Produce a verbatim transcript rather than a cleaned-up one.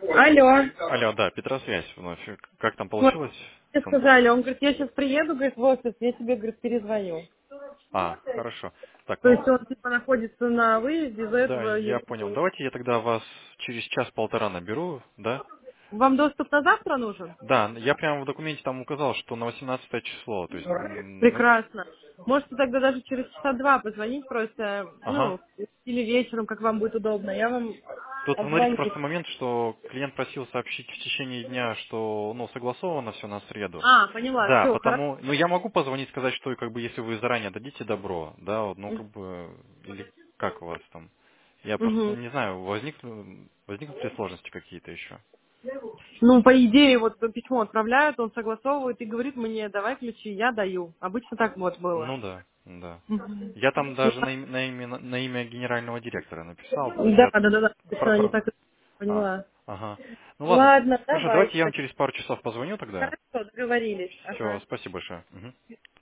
Алло. Алло, да, Петросвязь вновь. Как там Вот получилось? мне Сон- сказали, он говорит, я сейчас приеду, говорит, в офис, я тебе, говорит, перезвоню. А, хорошо. Так, То есть ну, он типа находится на выезде, из-за да, этого я ему... понял. Давайте я тогда вас через час-полтора наберу, да? Вам доступ на завтра нужен? Да, я прямо в документе там указал, что на восемнадцатое число, то есть, м, ну, Прекрасно. Можете тогда даже через часа два позвонить просто, ага. ну, или вечером, как вам будет удобно. Я вам Тут, смотрите, обзвоню. просто момент, что клиент просил сообщить в течение дня, что, ну, согласовано все на среду. А, поняла, Да, все, хорошо. потому, ну, я могу позвонить, сказать, что, как бы, если вы заранее дадите добро, да, вот, ну, как бы, или как у вас там. Я просто Мгм. не знаю, возникли, возникнут ли сложности какие-то еще. Ну, по идее, вот письмо отправляют, он согласовывает и говорит мне, давай ключи, я даю. Обычно так вот было. Ну да, да. Мгм. Я там даже на, им- на имя, на имя генерального директора написал, то есть Да, я... да, да, да, про- точно, не про- так и а, поняла. ага. Ну ладно, Ладно, хорошо, давайте я вам давайте. через пару часов позвоню тогда. Хорошо, договорились. Все, Ага. спасибо большое. Мгм.